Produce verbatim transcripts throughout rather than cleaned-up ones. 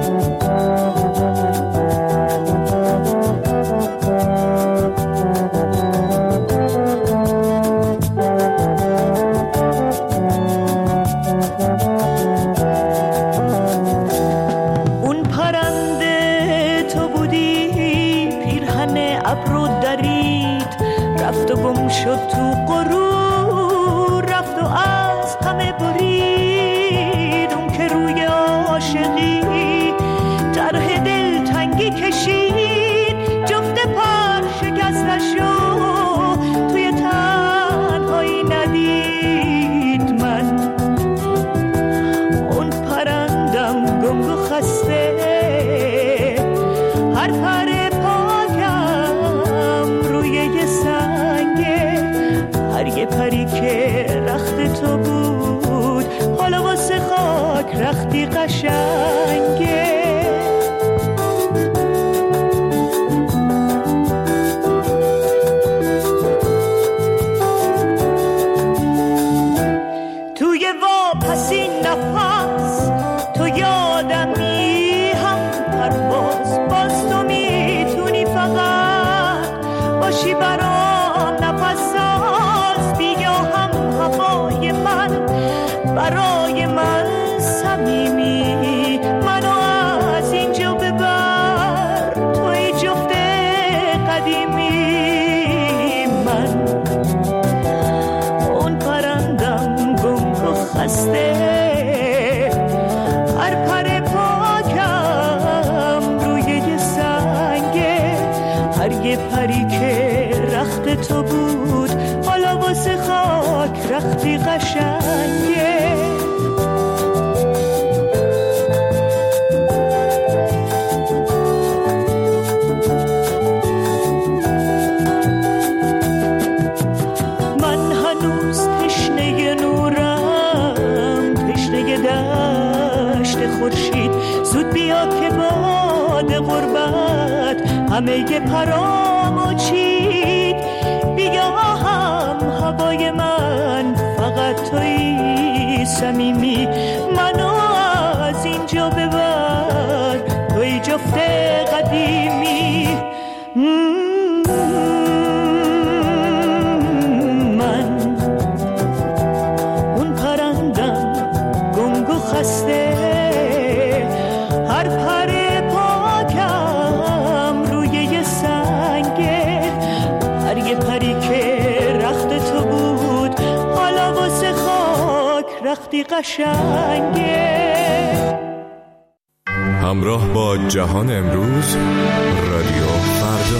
همه پرامو چید بیا هم هوای من فقط توی صمیمی منو از اینجا ببر توی جفت قدیمی من اون پرندم گنگ و خسته هر پر رختی قشنگه. همراه با جهان امروز رادیو فردا.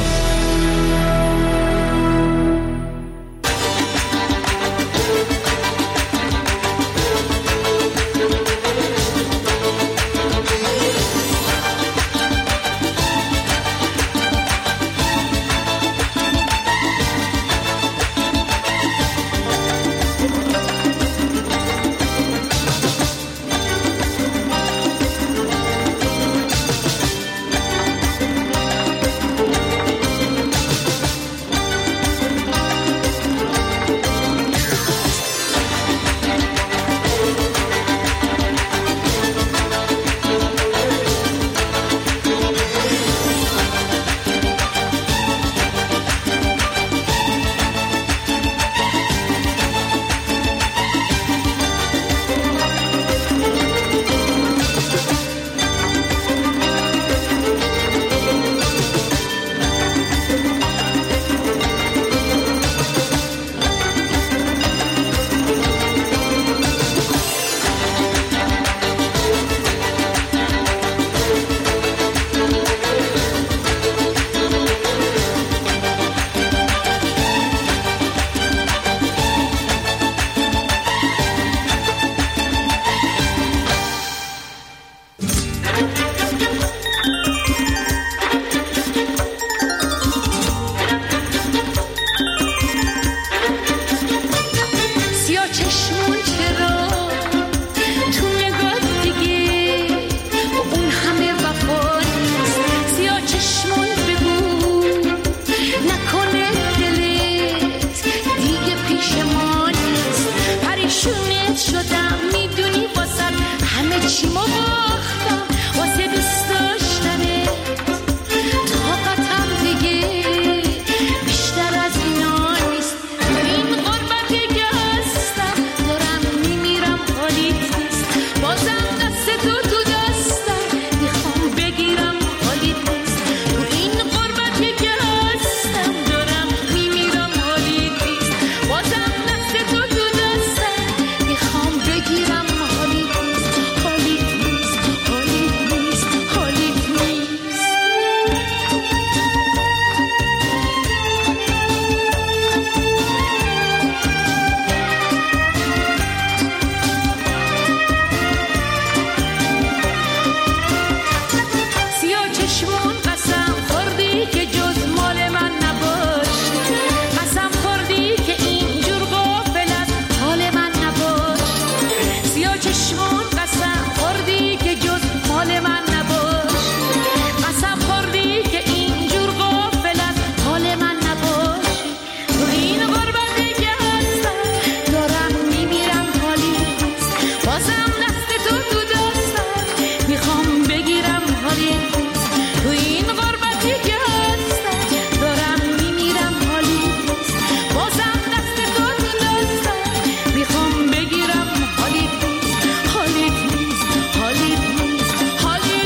بگیرم حالی نیست. تو این غربتی که هستم دارم میمیرم حالی نیست. بازم دست تو تو دستم میخوام بگیرم حالی نیست. حالی نیست. حالی نیست. حالی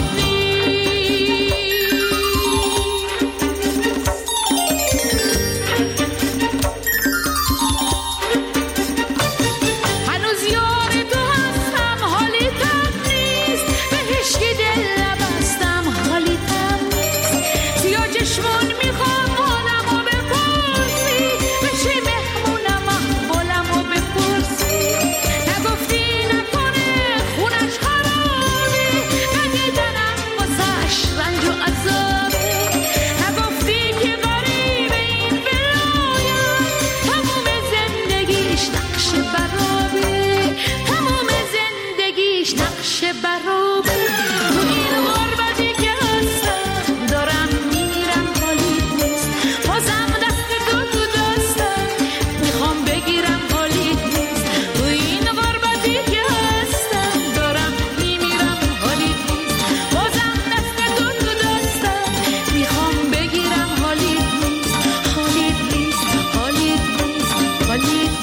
هنوز یار تو هستم حالی تم نیست. به هشکی دل نبستم حالی تم نیست. سیاه چشمون میخوام حالمو بپرسی. بشی مهمونم احوالمو بپرسی. نگفتی نکنه خونش خرابه. ندیدنم واسش رنج و عذابه. نگفتی که غریب این ولایم تموم زندگیش نقش برابه. تموم زندگیش نقش برابه. تو این غربتی که هستم دارم میمیرم حالی نیست. بازم دست تو تو دستم میخوام بگیرم حالی نیست. تو این غربتی که هستم دارم میمیرم حالی نیست. بازم دست تو تو دستم میخوام بگیرم حالی نیست. حالی نیست. حالی نیست. حالی نیست.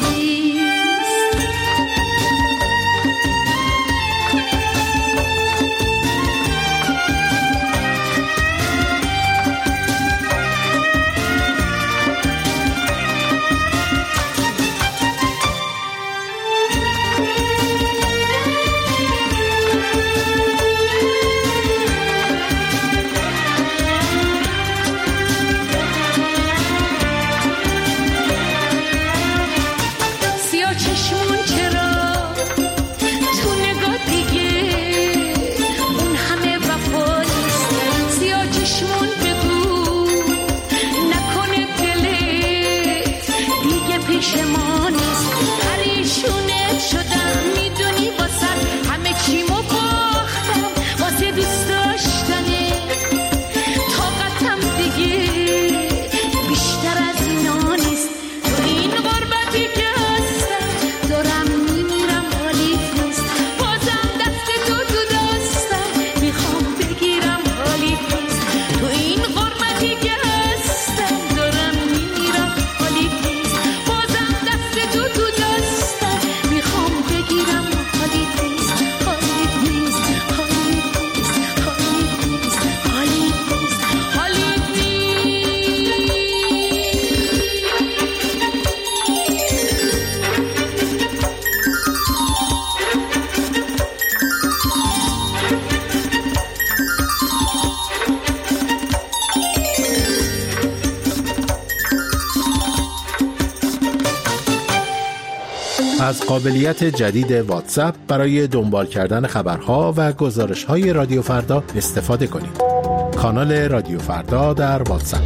سیاه چشمون چرا تو نگاه دیگه اون همه وفا نیست. سیاه چشمون بگو نکنه دلت دیگه پیش ما نیست. پریشونت شدم میدونی واسه همه چیمو باختم واسه دوست داشتنت. طاقتم دیگه بیشتر از اینا نیست. تو این غربتی که هستم دارم میمیرم حالی نیست. بازم دست تو تو دستم میخوام بگیرم حالی نیست. تو این غربتی که هستم دارم میمیرم حالی نیست. بازم دست تو تو دستم میخوام بگیرم حالی نیست. حالی نیست. حالی نیست. حالی نیست. حالی نیست. حالی نیست. از قابلیت جدید واتساپ برای دنبال کردن خبرها و گزارش‌های رادیو فردا استفاده کنید. کانال رادیو فردا در واتساپ.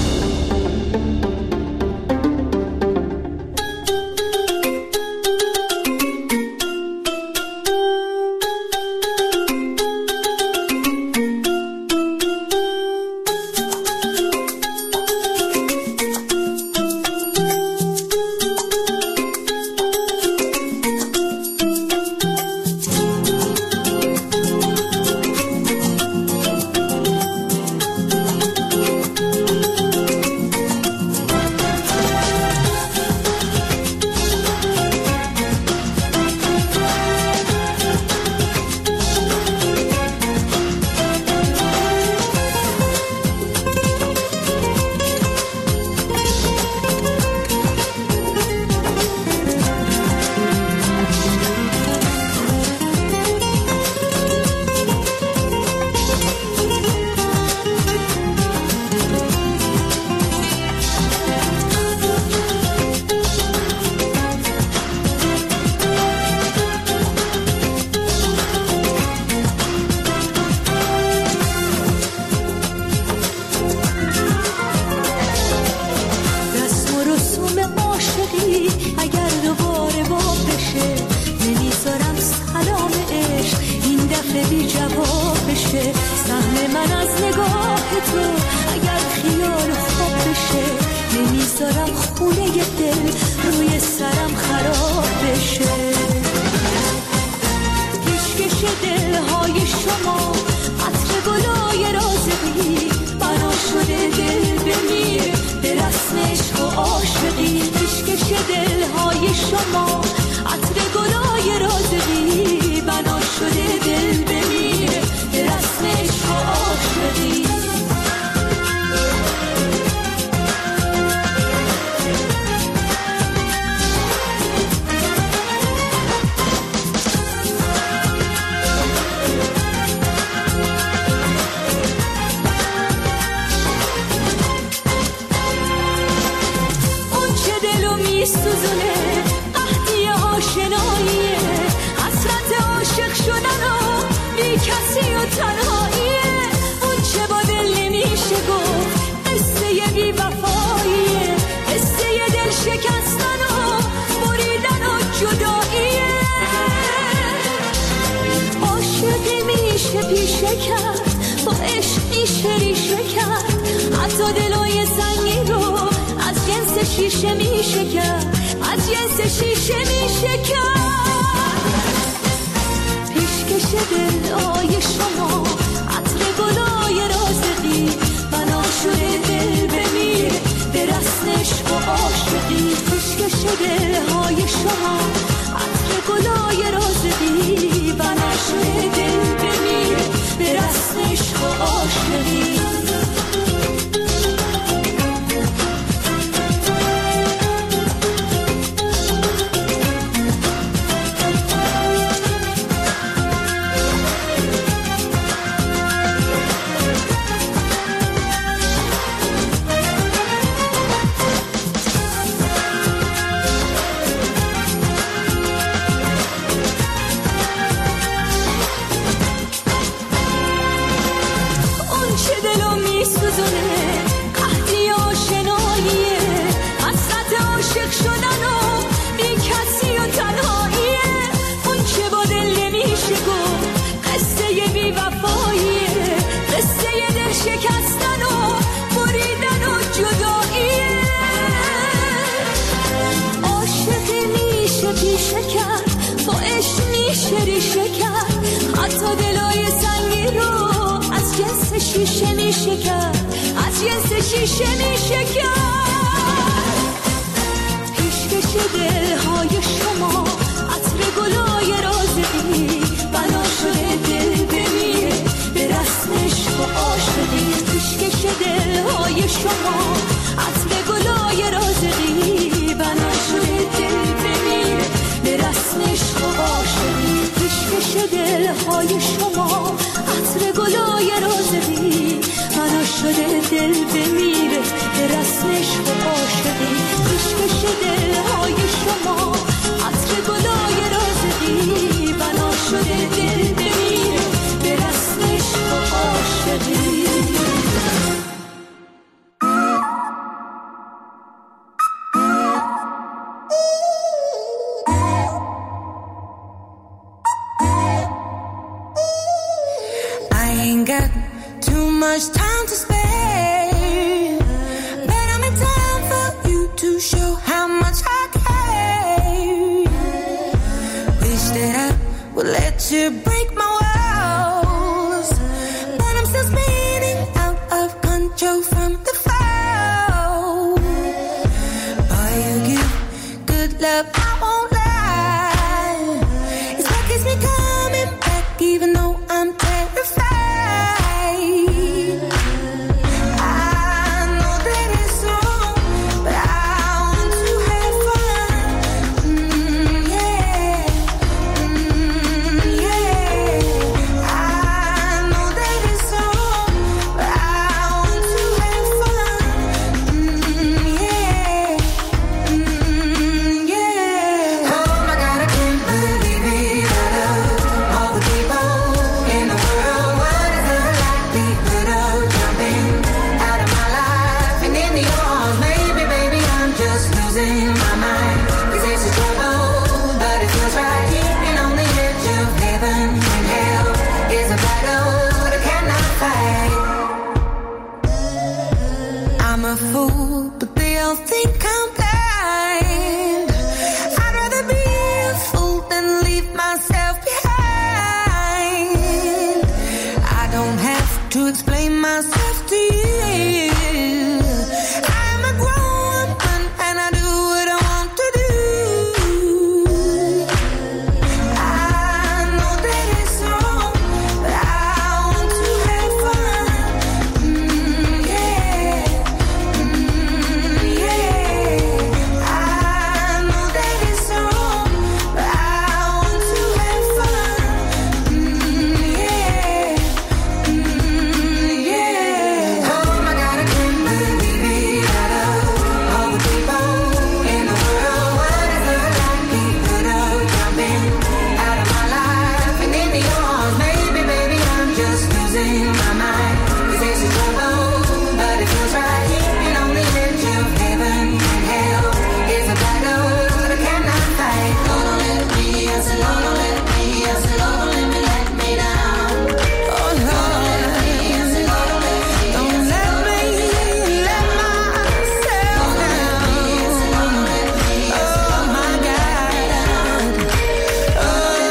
بی جواب بشه سهم من از نگاه تو، اگر خیال خواب بشه نمیذارم خونه ی دل روی سرم خراب بشه. کشکش دلهای شما شما عطر گلای رازقی بنا شده دل بمیره به رسم عشق و عاشقی. سوزونه قحطی آشناییه، حسرت عاشق شدن و بی کسی و تنهاییه. اون چه با دل نمیشه گفت قصه بی وفاییه، قصه دل شکستن و بریدن و جداییه. عاشقی میشه پیشه کرد، با عشق میشه ریشه کرد، حتی دلای سنگین رو از جنس شیشه میشه کرد، از جنس شیشه میشه کرد. پیشکش دلای شما عطر گلای رازقی بنا شده دل بمیره به رسم عشق و عاشقی. پیشکش دلهای شما عطر گلای رازقی بنا شده دل بمیره به رسم عشق و عاشقی. شیشه میشه کرد، از جنس شیشه میشه کرد. پیشکش دلهای شما عطر گلای رازقی بنا شده دل بمیره به رسم عشق و عاشقی. پیشکش دلهای شما عطر گلای رازقی بنا شده دل بمیره به رسم عشق و عاشقی. پیشکش دلهای شما عطر گلای رازقی بنا شده دل بمیره به رسم عشق و عاشقی. پیشکش دلهای شما عطر گلای رازقی بنا شده دل بمیره به رسم عشق و عاشقی. Much time to spare, but I'm in time for you to show how much I care. Wish that I would let you break my walls, but I'm still spinning out of control from the fall. Boy, you give good love, I won't lie. It's what keeps me coming back, even though I'm terrified. I'm a grown woman and I do what I want to do. losing my mind. 'Cause this is trouble, but it feels right. And on the edge of heaven and hell is a battle that I cannot fight. Lord, don't let me, I said, Lord, don't let me, I said, Lord, don't let me let me down. Oh, Lord, don't let me, I said, Lord, don't let me, don't let me let myself down. Oh, my God. Oh,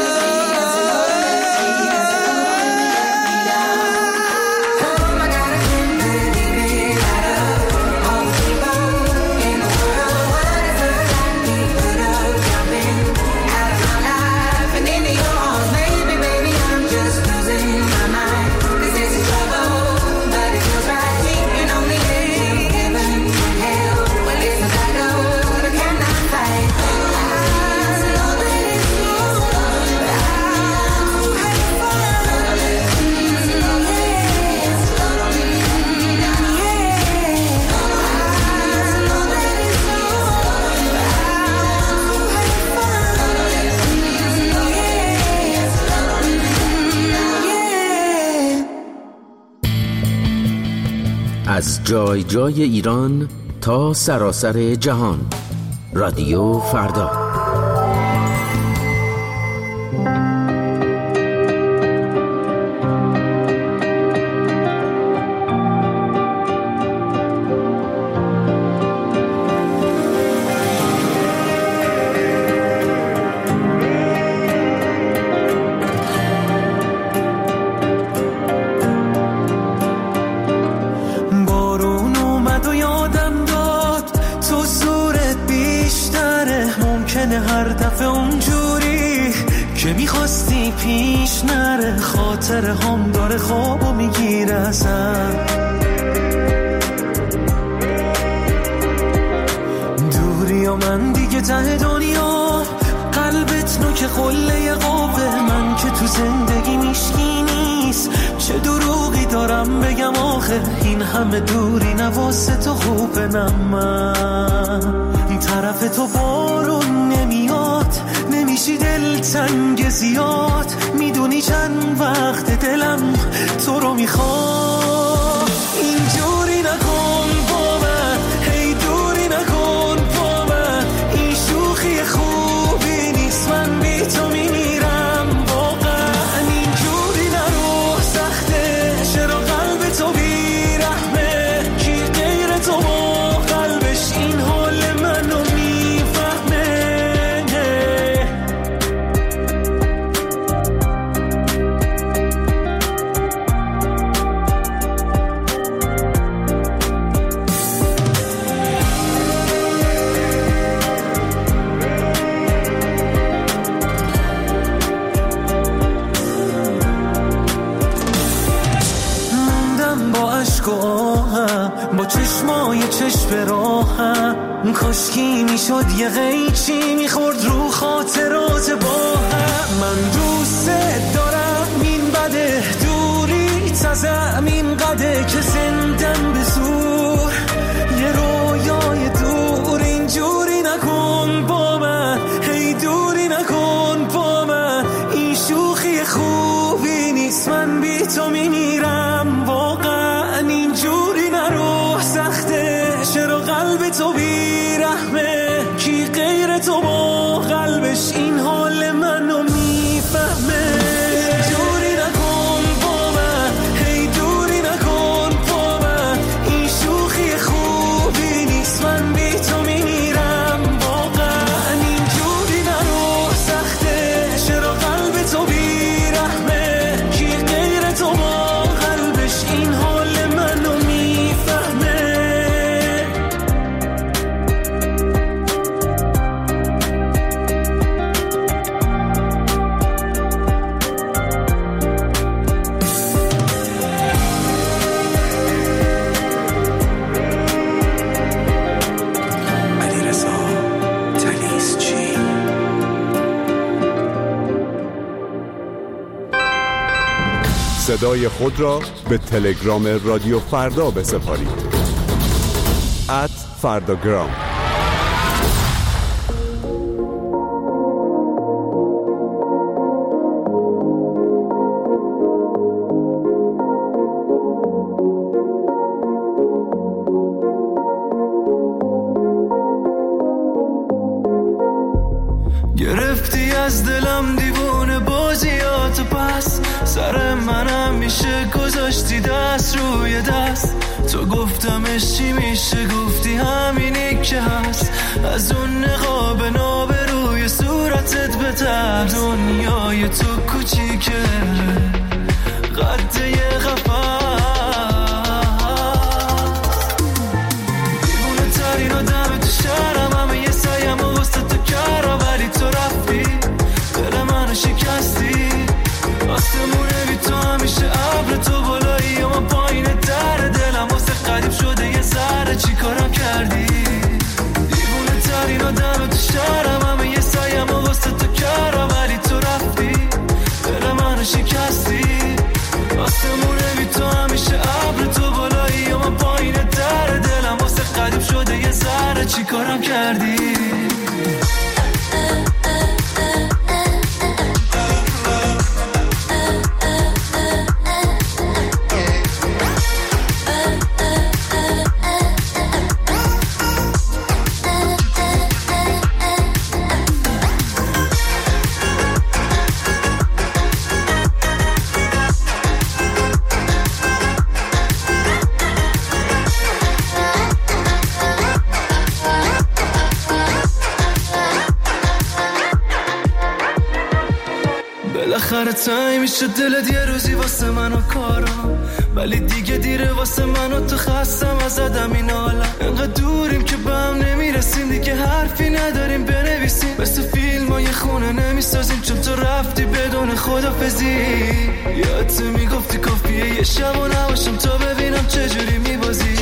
oh, my God, I can't believe it. Out of all the people in the world, what is it that we could have jumping out of my life and into your arms? Maybe, baby, I'm just losing my mind. 'Cause this is trouble, but it feels right. And on the edge of heaven and hell, well, it's a battle that I cannot fight. I know that it's true, but I'm too hurt for it. Yes, Lord, don't let me down. Yeah, I know that it's true, but I'm too hurt for it. Yes, Lord, don't let me down. Yeah. از جای جای ایران تا سراسر جهان، رادیو فردا. بارون اومد و یادم داد تو زورت بیشتره. ممکنه هر دفعه اونجوری که میخواستی پیش نره. خاطر هم داره خوابو میگیره ازم. دوری و من دیگه ته دنیا، قلبت نوک قله قوه. من که تو زندگی میشکی نیست، چه دروغی دارم بگم آخه. این همه دوری نواسه تو خوبه. نه من طرف تو بارون نمیاد، نمیشی دل تنگ زیاد. میدونی چند وقت دلم تو رو میخواد. اینجوری نکن با من، هی دوری نکن با من. این شوخی خوبی نیست، من بی تو میمیرم واقعا. اینجوری نرو، سخته چرا قلب تو بیرحمه. کی غیر تو با قلبش این حال منو میفهمه. موندم با عشق و آهم، با چشمای چشم راهم. کاشکی میشد یه قیچی میخورد رو خاطرات با هم. من دوست دارم این بده، دوری تزم این قده که زندم به زور. یه رویای دور، اینجوری نکن با من، هی دوری نکن با من. این شوخی خوبی نیست، من بی تو میمیرم واقعا. اینجوری نرو، سخته چرا قلب تو بیرحمه. کی غیر تو با قلبش این حال منو میفهمه. اینجوری نکن با من، هی دوری نکن با من. این شوخی خوبی نیست، من بی تو میمیرم واقعا. اینجوری نرو، سخته چرا قلب تو بیرحمه. کی غیر تو با قلبش این حال منو میفهمه. صدای خود را به تلگرام رادیو فردا بسپارید. ات فرداگرام. گرفتی از دلم دیوونه بازیاتو، پس سر منم میشه گذاشتی دست روی دست. تو گفتمش چی میشه، گفتی همینی که هست. از اون نقاب ناب روی صورتت بترس، دنیای تو کوچیکه قد یه قفس. دیوونه ترین آدم تو شهرم، همه یه سعیم و وسط تو کردم، ولی تو رفتی دل منو شکستی. آسمونه بی تو همیشه ابر، تو بالایی و من پایین در دلم واسه قریب شده یه ذره. چی کارم کردی؟ دیوونه ترین آدم تو شهرم، همه یه سعیم و وسط تو کردم، ولی تو رفتی دل منو شکستی. آسمونه بی تو همیشه ابر، تو بالایی و من پایین در دلم واسه قریب شده یه ذره. چی کارم کردی؟ بالاخره تایی میشه دلت یه روزی واسه منو کارم، ولی دیگه دیره واسه منو. تو خستم از آدم این عالم، انقدر دوریم که به هم نمیرسیم، دیگه حرفی نداریم بنویسیم. مثل فیلم ها یه خونه نمیسازیم، چون تو رفتی بدون خدافزی. یادت میگفتی کافیه یه شب و نباشم تا ببینم چجوری میبازی.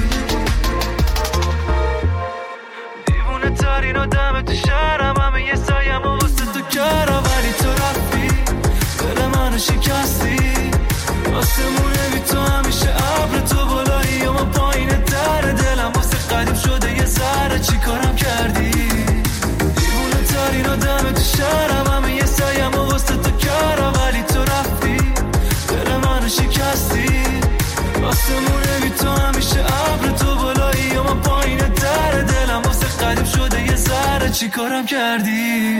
دیوونه ترین آدم تو شهرم، همه یه سایم و واسه تو کردم، ولی تو رفتی دل منو شکستی. آسمونه بی تو همیشه ابر، تو بالایی و من پایین در دلم واسه قریب شده یه ذره. چی کارم کردی؟ دیوونه ترین آدم تو شهرم، همه یه سعیم و واسه تو کردم، ولی تو رفتی دل منو شکستی. آسمونه بی تو همیشه ابر، تو بالایی و من پایین در دلم واسه قریب شده یه ذره. چی کارم کردی؟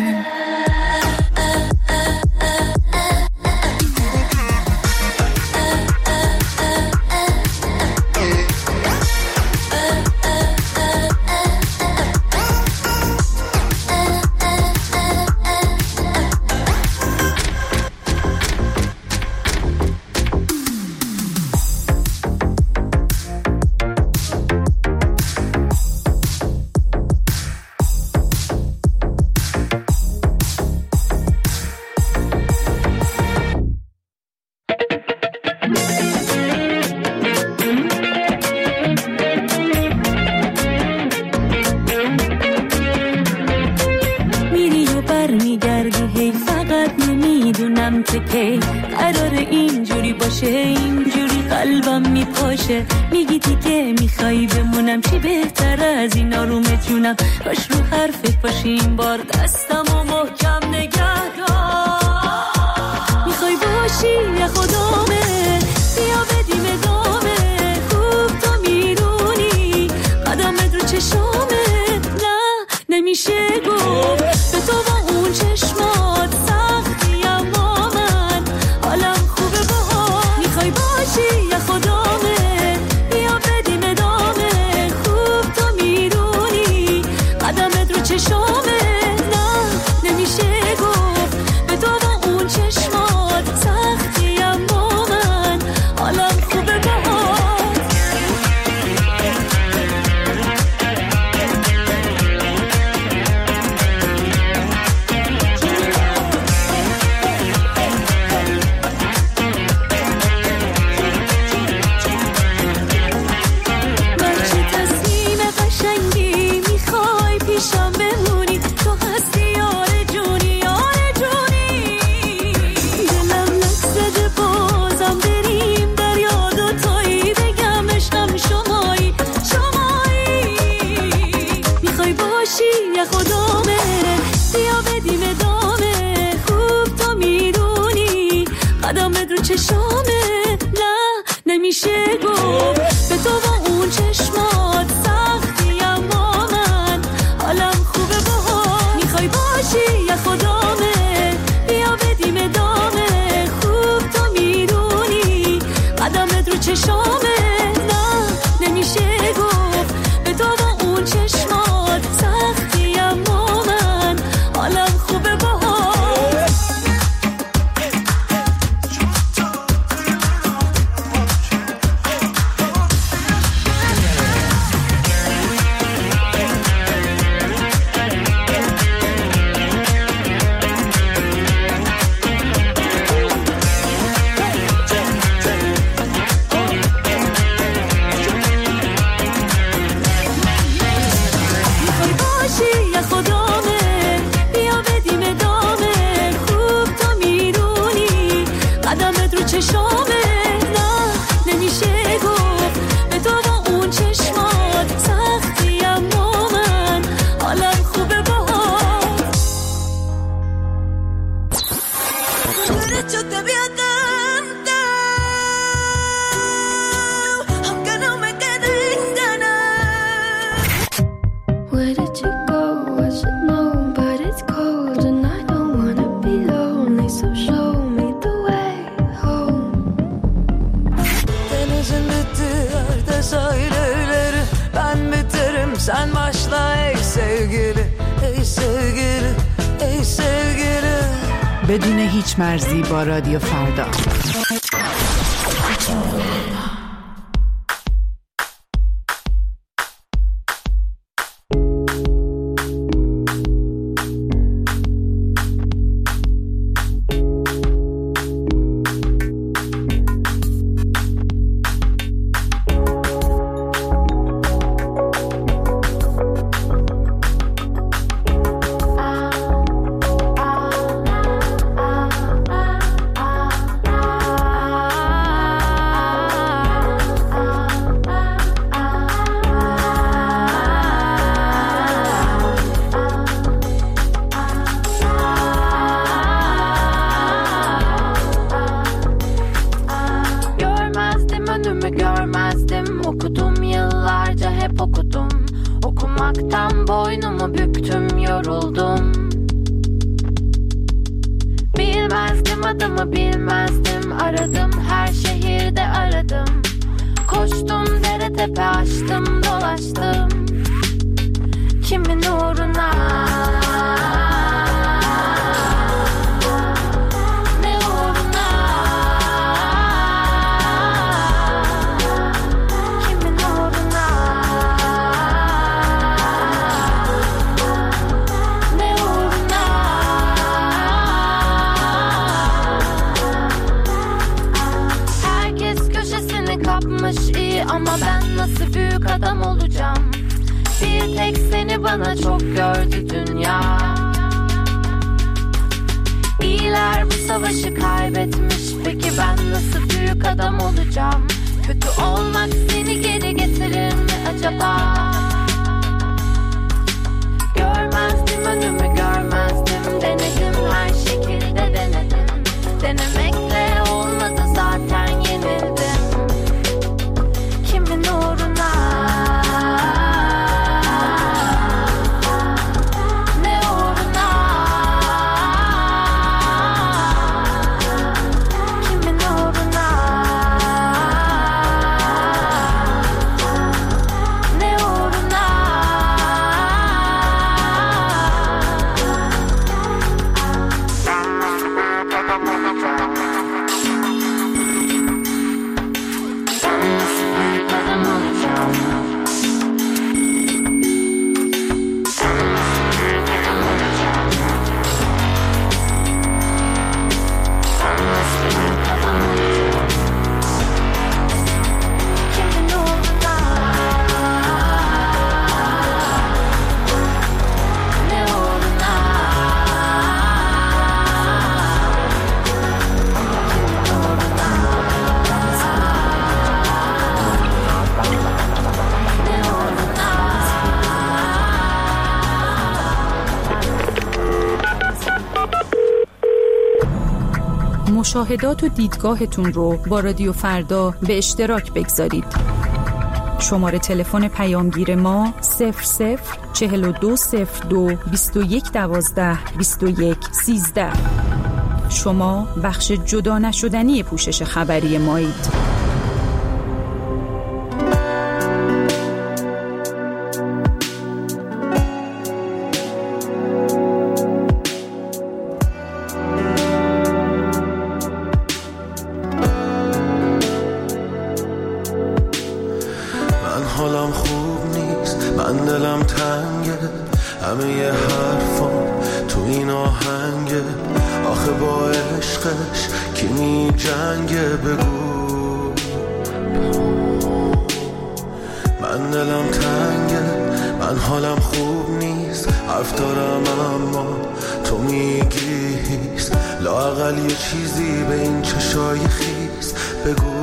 میگی دیگه میخوای بمونم، چی بهتر از این آرومت جونم. باش رو حرفت باشی این بار، دستم و محکم نگه دار. میخوای باشی یا خدامه، بیا بدیم ادامه. خوب تو میدونی قدمت رو چشامه، نه نمیشه گفت به تو با اون چشمات سختی، اما من حالم خوبه باها. میخوای باشی یا خدامه، چشامه، نه نمیشه گفت به تو با اون چشمات سختی، اما من حالم خوبه باهات. من چه تصمیم قشنگی میخوای پیشم بمونی، تو هستی یار جونی یار جونی. دلم لحظه بازم بریم در یاد و تویی، بگم عشقم شمایی شمایی. میخوای باشی یا خدامه، بیا بدیم ادامه. خوب تو میدونی قدمت رو چشامه، نه نمیشه گفت به تو با اون چشمات سختی، اما من حالم خوبه باها. میخوای باشی یا خدامه، چشامه، نه نمیشه گفت به تو با اون چشمات سختی، اما من حالم خوبه باهات. Sen başla ey sevgili, ey sevgili, ey sevgili. بدون هیچ مرزی با رادیو فردا. Ama ben nasıl büyük adam olacağım? Bir tek seni bana çok gördü dünya. İyiler bu savaşı kaybetmiş. Peki ben nasıl büyük adam olacağım? Kötü olmak seni geri getirir mi acaba? Görmezdim önümü, görmezdim. Denedim, her şekilde denedim. Denemekle olmadı, zaten yenildim. Kimin uğruna, ne uğruna, kimin uğruna, ne uğruna. مشاهدات و دیدگاهتون رو با رادیو فردا به اشتراک بگذارید. شماره تلفن پیامگیر ما صفر صفر چهل و دو صفر دو بیست و یک دوازده بیست و یک سیزده. شما بخش جدا نشدنی پوشش خبری مایید. من حالم خوب نیست، من دلم تنگه، همه یه حرفام تو این آهنگه. آخه با عشقش کی می جنگه بگو. من دلم تنگه، من حالم خوب نیست، حرف دارم اما تو میگی هیست. لااقل یه چیزی به این چشای خیس بگو.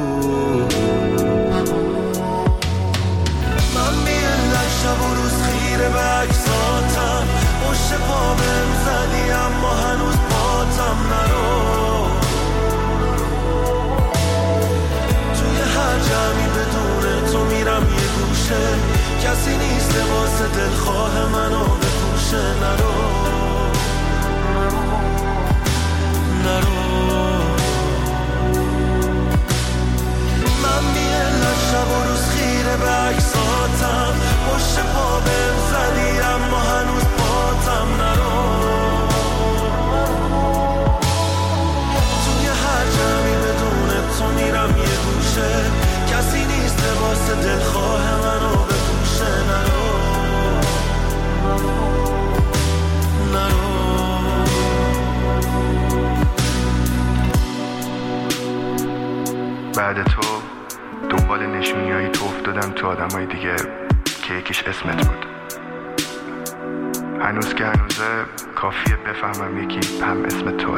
من بی‌علت شب و روز خیره به عکساتم، پشت پا بهم زدی اما هنوز پاتم نرو. توی هر جمعی بدون تو میرم یه گوشه، کسی نیست واسه دلخواه منو بپوشه. نرو نرو. من بی‌علت شب و روز خیره به عکساتم، پشت پا بهم زدی اما هنوز پاتم نرو. توی هر جمعی بدون تو میرم یه گوشه، کسی نیست واسه دلخواه منو بپوشه. نرو نرو. بعد تو دنبال نشونیایی تو افتادم تو آدمای دیگه که یکیش اسمت بود. هنوز که هنوزه کافیه بفهمم یکی هم اسم توه.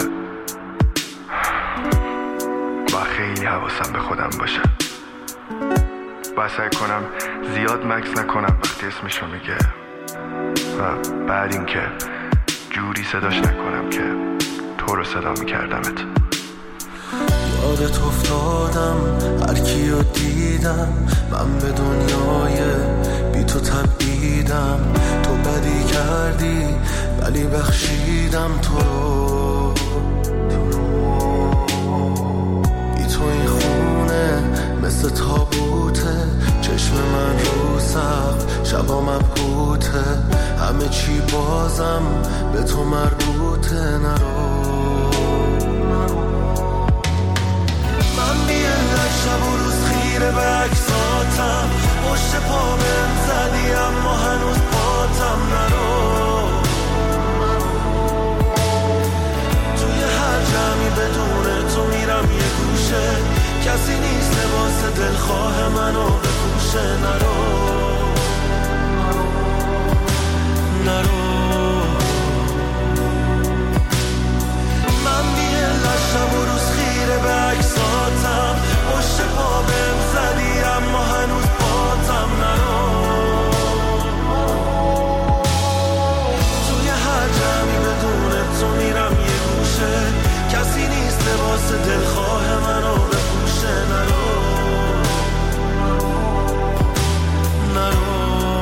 با خیلی حواسم به خودم باشه، با سعی کنم زیاد مکس نکنم وقتی اسمشو میگه و بعد این که جوری صداش نکنم که تو رو صدا میکردمت. یادت افتادم هر کیو دیدم، من به دنیای بی تو تبعیدم. تو بدی کردی ولی بخشیدم تو رو. بی تو این خونه مثل تابوته، چشم من رو سقف شبا مبهوته. همه چی بازم به تو مربوطه. نرو. من بی‌علت شب و روز خیره به عکساتم، پشت پا بهم زدی اما هنوز پاتم نرو. توی هر جمعی بدون تو میرم یه گوشه، کسی نیست واسه دلخواه منو بپوشه. نرو نرو. من بی‌علت شب و روز خیره به عکساتم، پشت پا بهم زدی اما هنوز پاتم نرو. توی هر جمعی بدون تو میرم یه گوشه، کسی نیست واسه دلخواه منو بپوشه. نرو نرو.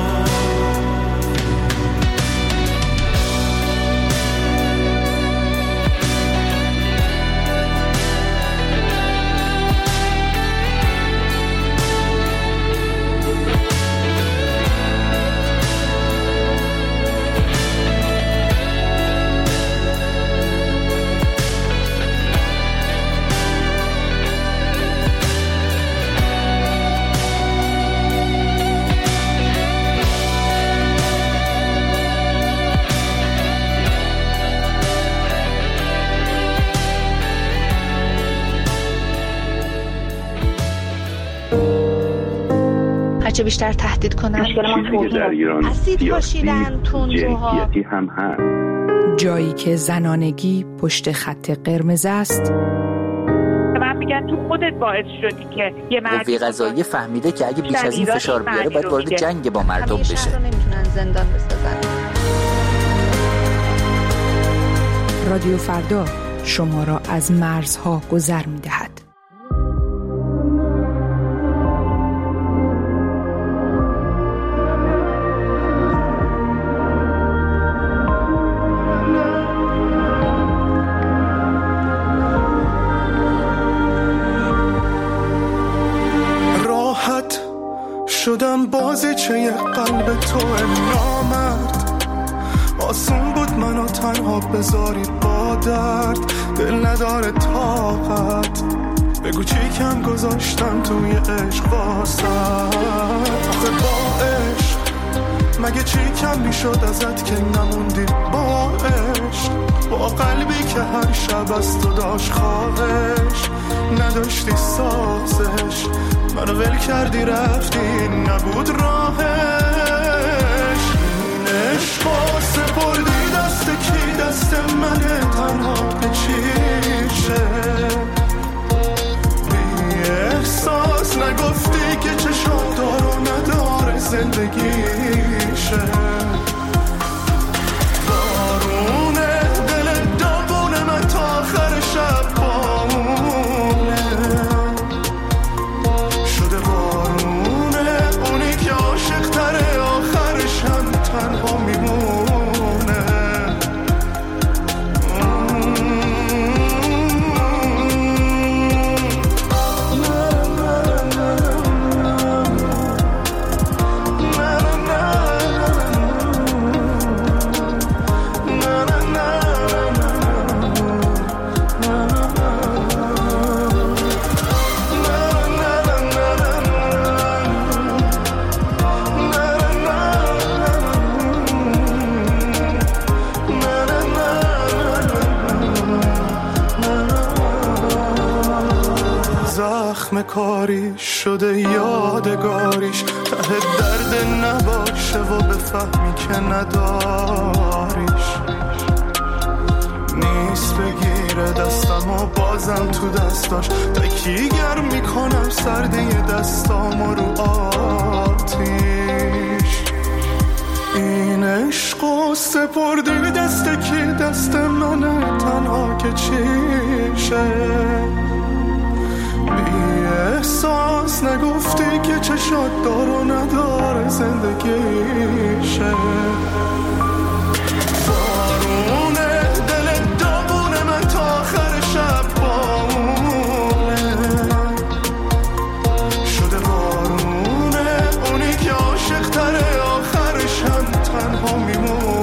هرچه بیشتر تهدید کنن اسید پاشیدن تندروها هم هست. جایی که زنانگی پشت خط قرمز است. من میگن تو خودت باعث شدی که یه مردی قوه قضاییه فهمیده که اگه بیش از این فشار بیاره باید وارد جنگ با مردم بشه. شهر رو نمیتونن زندان بسازن. رادیو فردا شما را از مرزها گذر میدهد. شدم بازیچه یه قلب تو نامرد. آسون بود منو تنها بذاری با درد، دل نداره طاقت. بگو چی کم گذاشتم توی عشق واسد. آخه مگه چی کم میشد ازت که نموندی با عشق، با قلبی که هر شب از تو داشت خواهش، نداشتی سازش، منو ول کردی رفتی نبود راهش. این عشقا سپردی دست کی؟ دست منه تنها به چیشه، بی احساس نگفتی که چشم دار و نداره زندگیشه. بارونه دل داغونه من تا آخر شب بامونه، شده بارونه اونی که عاشق تره آخرش هم تنها میمونه. کاری شده یادگاریش، ته درد نباشه و بفهمی که نداریش. نیست بگیره دستم و بازم تو دستاش، تکیگر میکنم سرده دستام رو آتیش. این عشق و سپردی دست کی؟ دست منه تنها که چیشه، احساس نگفتی که چشات دار و نداره زندگیشه. بارونه دل داغونه من تا آخر شب بامونه، شده بارونه اونی که عاشق تره آخرش هم تنها میمونه.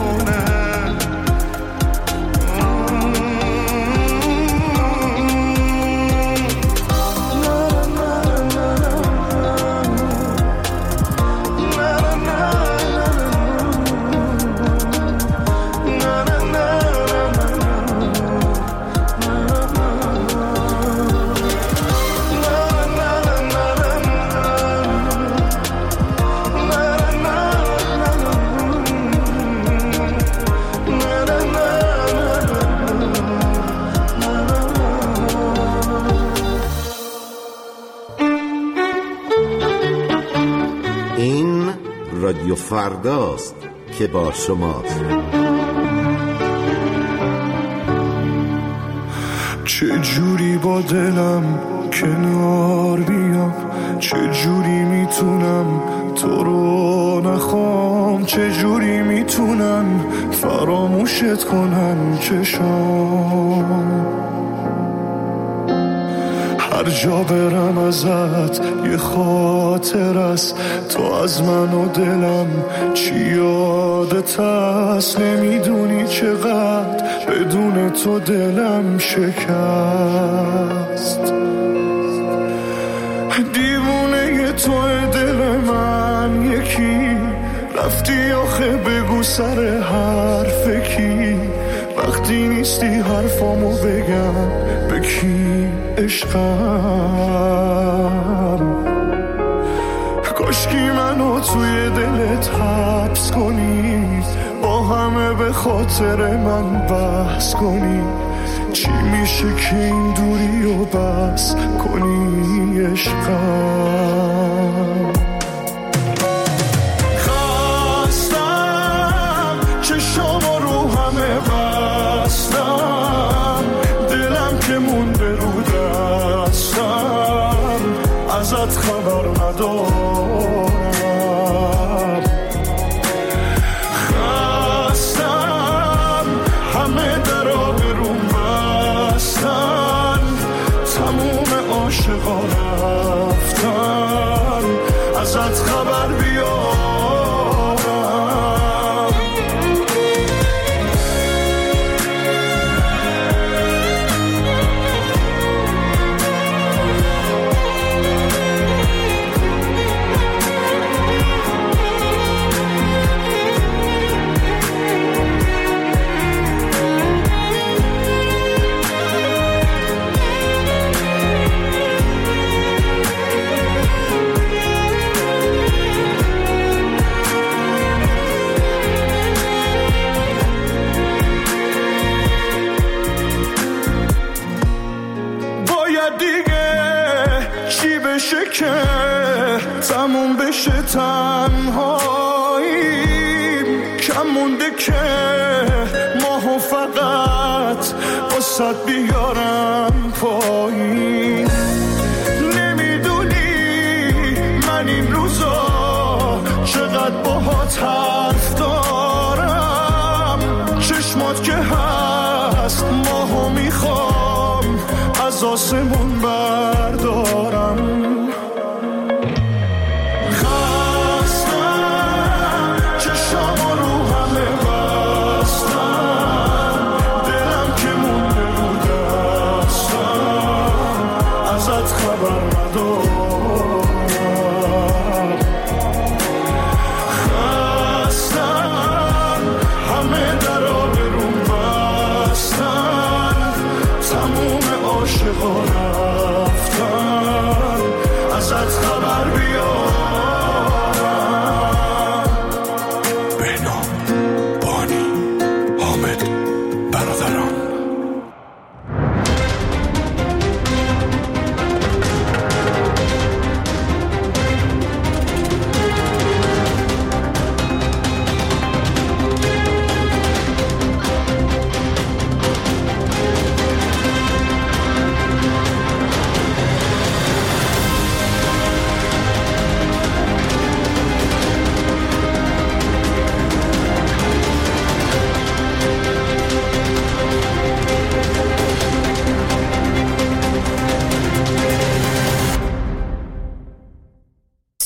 رادیو فرداست که با شماست. چه جوری با دلم کنار بیام، چه جوری میتونم تو رو نخوام، چه جوری میتونم فراموشت کنم چشام. هر جا برم ازت یه خاطر است، تو از من و دلم چی یادت هست. نمیدونی چقدر بدون تو دلم شکست. دیوونه تو دل من یکی، رفتی آخه بگو سر حرف کی، وقتی نیستی حرفامو بگم به کی عشقم. کاشکی منو توی دلت حبس کنی، با همه به خاطر من بحث کنی. چی میشه که این دوری رو بس کنی عشقم. خستم چشامو رو همه بستم، دلم که مونده رو دستم، ازت خبر ندارم. خستم همه درا برون بستن، تموم عاشقا رفتن، ازت خبر بیارم. تموم بشه تنهاییم، کم مونده که ماهو فقط واسد بیارم پایین. نمیدونی من این روزا چقدر باهات حرف دارم، چشمات که هست ماهو میخوام از آسمون بردارم. عاشقا رفتن ازت خبر بیار.